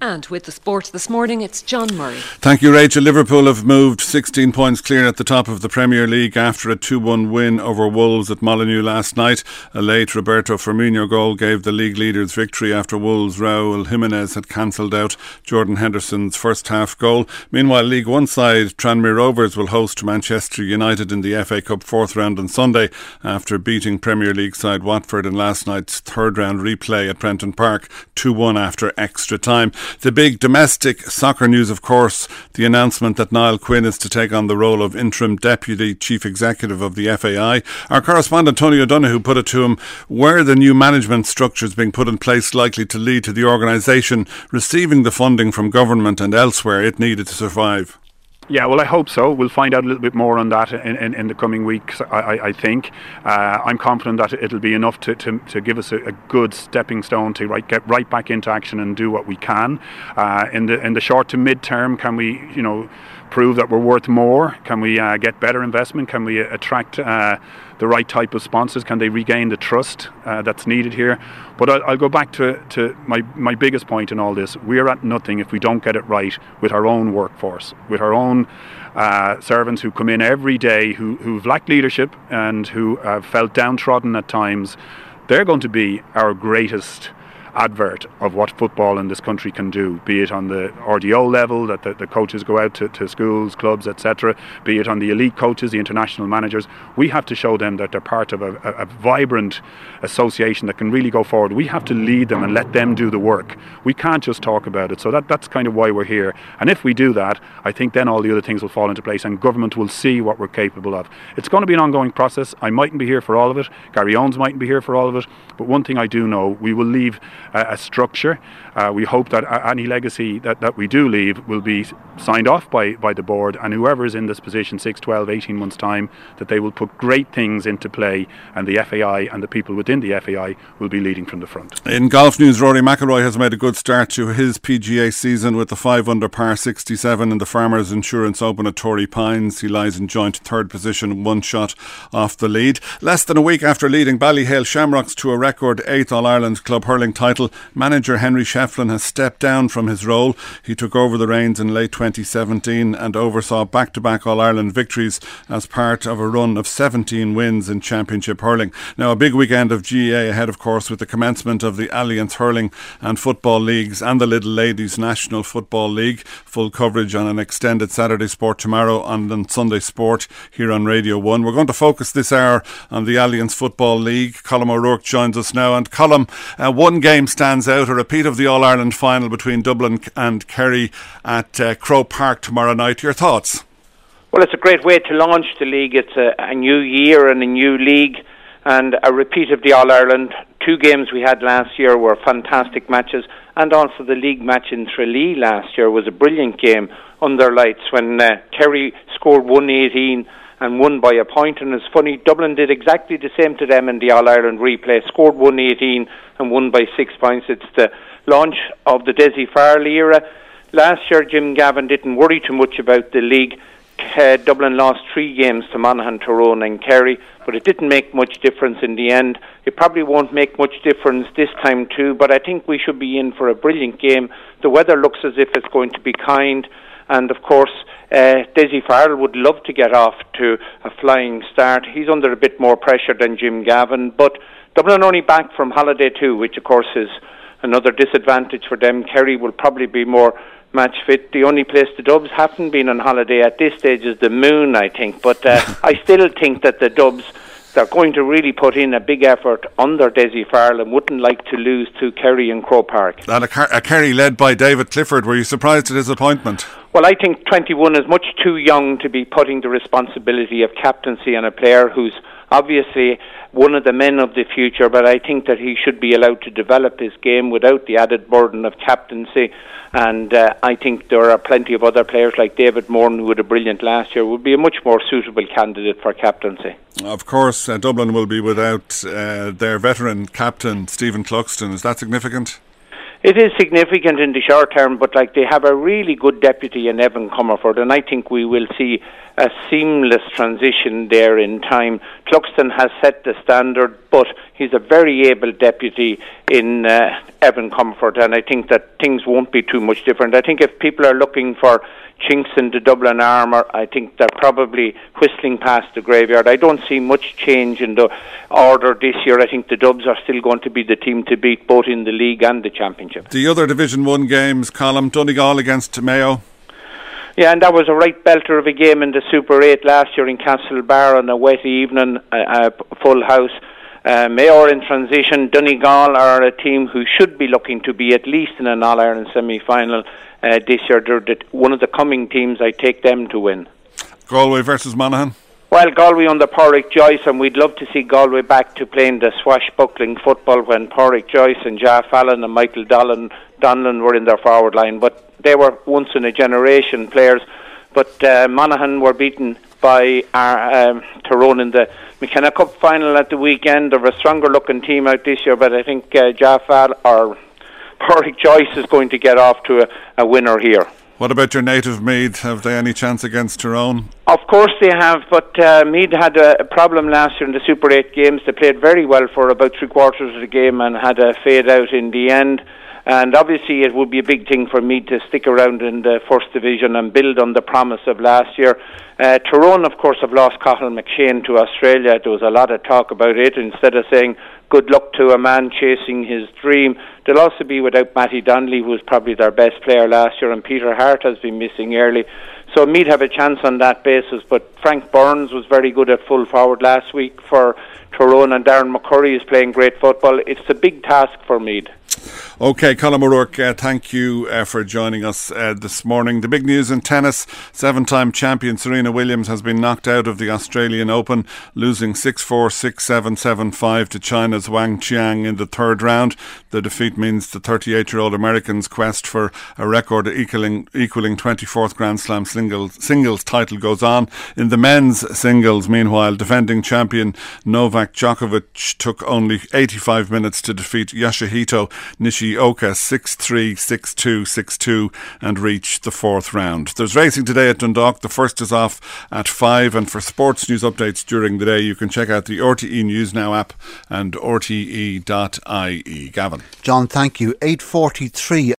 And with the sport this morning, it's John Murray. Thank you, Rachel. Liverpool have moved 16 points clear at the top of the Premier League after a 2-1 win over Wolves at Molineux last night. A late Roberto Firmino goal gave the league leaders victory after Wolves' Raúl Jimenez had cancelled out Jordan Henderson's first half goal. Meanwhile, League One side Tranmere Rovers will host Manchester United in the FA Cup fourth round on Sunday after beating Premier League side Watford in last night's third round replay at Prenton Park 2-1 after extra time. The big domestic soccer news, of course, the announcement that Niall Quinn is to take on the role of interim deputy chief executive of the FAI. Our correspondent Tony O'Donoghue put it to him, where the new management structures being put in place likely to lead to the organisation receiving the funding from government and elsewhere it needed to survive? Yeah, well, I hope so. We'll find out a little bit more on that in the coming weeks, I think. I'm confident that it'll be enough to give us a good stepping stone to get right back into action and do what we can. In the short to mid-term, can we, prove that we're worth more? Can we get better investment? Can we attract the right type of sponsors? Can they regain the trust that's needed here? But I'll go back to my biggest point in all this. We're at nothing if we don't get it right with our own workforce, with our own servants who come in every day, who've lacked leadership and who have felt downtrodden at times. They're going to be our greatest advert of what football in this country can do, be it on the RDO level, that the coaches go out to schools, clubs, etc., be it on the elite coaches, the international managers. We have to show them that they're part of a vibrant association that can really go forward. We have to lead them and let them do the work. We can't just talk about it. So that's kind of why we're here. And if we do that, I think then all the other things will fall into place and government will see what we're capable of. It's going to be an ongoing process. I mightn't be here for all of it. Gary Owens mightn't be here for all of it. But one thing I do know, we will leave a structure. We hope that any legacy that we do leave will be signed off by the board, and whoever is in this position 6, 12, 18 months time, that they will put great things into play, and the FAI and the people within the FAI will be leading from the front. In golf news, Rory McIlroy has made a good start to his PGA season with the 5 under par 67 in the Farmers Insurance Open at Torrey Pines. He lies in joint third position, 1 shot off the lead. Less than a week after leading Ballyhale Shamrocks to a record 8th All-Ireland club hurling title, manager Henry Shefflin has stepped down from his role. He took over the reins in late 2017 and oversaw back-to-back All-Ireland victories as part of a run of 17 wins in Championship hurling. Now, a big weekend of GAA ahead, of course, with the commencement of the Alliance Hurling and Football Leagues and the Little Ladies National Football League. Full coverage on an extended Saturday Sport tomorrow and on Sunday Sport here on Radio 1. We're going to focus this hour on the Alliance Football League. Colm O'Rourke joins us now. And Colm, one game stands out, a repeat of the All-Ireland final between Dublin and Kerry at Croke Park tomorrow night. Your thoughts? Well, it's a great way to launch the league. It's a new year and a new league and a repeat of the All-Ireland. 2 games we had last year were fantastic matches, and also the league match in Tralee last year was a brilliant game under lights when Kerry scored 118 and won by a point. And it's funny, Dublin did exactly the same to them in the All-Ireland replay, scored 118 and won by 6 points. It's the launch of the Dessie Farrelly era. Last year Jim Gavin didn't worry too much about the league. Dublin lost 3 games to Monaghan, Tyrone and Kerry, but it didn't make much difference in the end. It probably won't make much difference this time too, but I think we should be in for a brilliant game. The weather looks as if it's going to be kind, and of course Dessie Farrell would love to get off to a flying start. He's under a bit more pressure than Jim Gavin, but Dublin are only back from holiday too, which of course is another disadvantage for them. Kerry will probably be more match fit. The only place the Dubs haven't been on holiday at this stage is the Moon, I think, but I still think that the Dubs, they're going to really put in a big effort under Dessie Farrell and wouldn't like to lose to Kerry and Croke Park. And a Kerry led by David Clifford. Were you surprised at his appointment? Well, I think 21 is much too young to be putting the responsibility of captaincy on a player who's obviously one of the men of the future, but I think that he should be allowed to develop his game without the added burden of captaincy. And I think there are plenty of other players like David Moran, who had a brilliant last year, would be a much more suitable candidate for captaincy. Of course, Dublin will be without their veteran captain, Stephen Cluxton. Is that significant? It is significant in the short term, but they have a really good deputy in Evan Comerford, and I think we will see a seamless transition there in time. Cluxton has set the standard, but he's a very able deputy in Evan Comfort, and I think that things won't be too much different. I think if people are looking for chinks in the Dublin armour, I think they're probably whistling past the graveyard. I don't see much change in the order this year. I think the Dubs are still going to be the team to beat, both in the league and the championship. The other Division 1 games, Colm, Donegal against Mayo. Yeah, and that was a right belter of a game in the Super 8 last year in Castlebar on a wet evening, a full house. Mayo are in transition. Donegal are a team who should be looking to be at least in an All-Ireland semi-final this year. They're one of the coming teams. I take them to win. Galway versus Monaghan. Well, Galway under Pádraig Joyce, and we'd love to see Galway back to playing the swashbuckling football when Pádraig Joyce and Jaf Fallon and Michael Donlan were in their forward line. But they were once-in-a-generation players. But Monaghan were beaten by Tyrone in the McKenna Cup final at the weekend. They're a stronger-looking team out this year, but I think Jaf Fallon or Pádraig Joyce is going to get off to a winner here. What about your native Meath? Have they any chance against Tyrone? Of course they have, but Meath had a problem last year in the Super 8 games. They played very well for about 3/4 of the game and had a fade out in the end. And obviously it would be a big thing for Meath to stick around in the First Division and build on the promise of last year. Tyrone, of course, have lost Cathal McShane to Australia. There was a lot of talk about it. Instead of saying good luck to a man chasing his dream, they'll also be without Matty Donnelly, who was probably their best player last year, and Peter Hart has been missing early. So Meath have a chance on that basis, but Frank Burns was very good at full forward last week for Tyrone, and Darren McCurry is playing great football. It's a big task for Meath. OK, Colm O'Rourke, thank you for joining us this morning. The big news in tennis, 7-time champion Serena Williams has been knocked out of the Australian Open, losing 6-4, 6-7, 7-5 to China's Wang Qiang in the third round. The defeat means the 38-year-old American's quest for a record equaling 24th Grand Slam singles title goes on. In the men's singles, meanwhile, defending champion Novak Djokovic took only 85 minutes to defeat Yoshihito Nishioka 6-3, 6-2, 6-2 and reach the fourth round. There's racing today at Dundalk. The first is off at 5, and for sports news updates during the day you can check out the RTE News Now app and rte.ie. Gavin. John, thank you. 8:43.